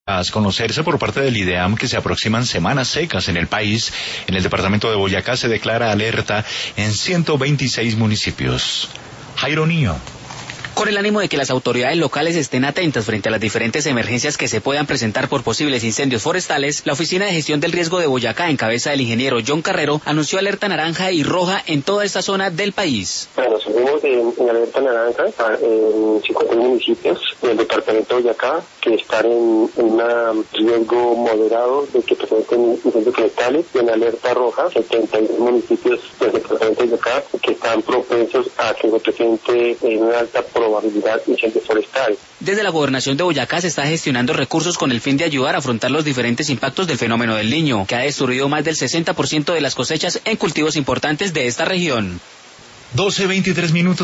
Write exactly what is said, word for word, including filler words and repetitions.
Tras conocerse por parte del IDEAM que se aproximan semanas secas en el país, en el departamento de Boyacá se declara alerta en ciento veintiséis municipios. Jairo Niño. Con el ánimo de que las autoridades locales estén atentas frente a las diferentes emergencias que se puedan presentar por posibles incendios forestales, la Oficina de Gestión del Riesgo de Boyacá, en cabeza del ingeniero John Carrero, anunció alerta naranja y roja en toda esta zona del país. Bueno, seguimos en, en alerta naranja en cincuenta municipios del departamento de Boyacá que están en, en un riesgo moderado de que presenten incendios forestales, y en alerta roja setenta y dos municipios del departamento de Boyacá que están propensos a que se presente en una alta probabilidad probabilidad de incendio forestal. Desde la Gobernación de Boyacá se está gestionando recursos con el fin de ayudar a afrontar los diferentes impactos del fenómeno del Niño, que ha destruido más del sesenta por ciento de las cosechas en cultivos importantes de esta región. doce veintitrés minutos.